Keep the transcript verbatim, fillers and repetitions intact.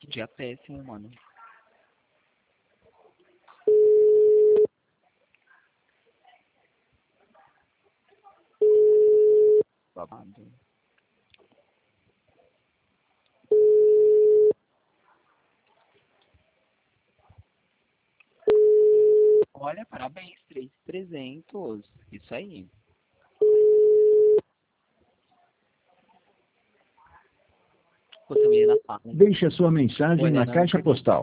Dia péssimo, mano. Babado. Olha, parabéns, três mil e trezentos. Isso aí. Pô, essa menina fala. Deixe a sua mensagem Olha, na não caixa acredito. postal.